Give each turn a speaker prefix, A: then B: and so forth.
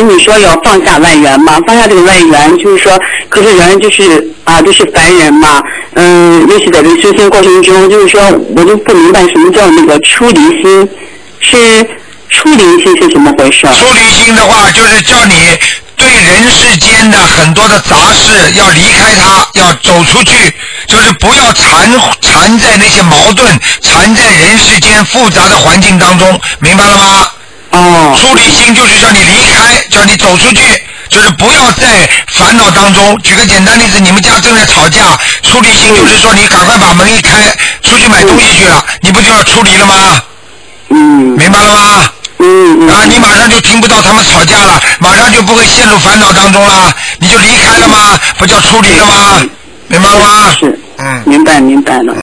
A: 你说要放下外缘嘛，放下这个外缘，就是说，可是人就是都是凡人嘛，尤其在这个修行过程中，就是说，我就不明白什么叫那个出离心，出离心是怎么回事？
B: 出离心的话，就是叫你对人世间的很多的杂事要离开它，要走出去，就是不要缠在那些矛盾，缠在人世间复杂的环境当中，明白了吗？出离心就是叫你离开，叫你走出去，就是不要在烦恼当中。举个简单例子，你们家正在吵架，出离心就是说你赶快把门一开，出去买东西去了，你不就要出离了吗？明白了吗？你马上就听不到他们吵架了，马上就不会陷入烦恼当中了，你就离开了吗？不叫出离了吗？明白了吗？
A: 是，明白了。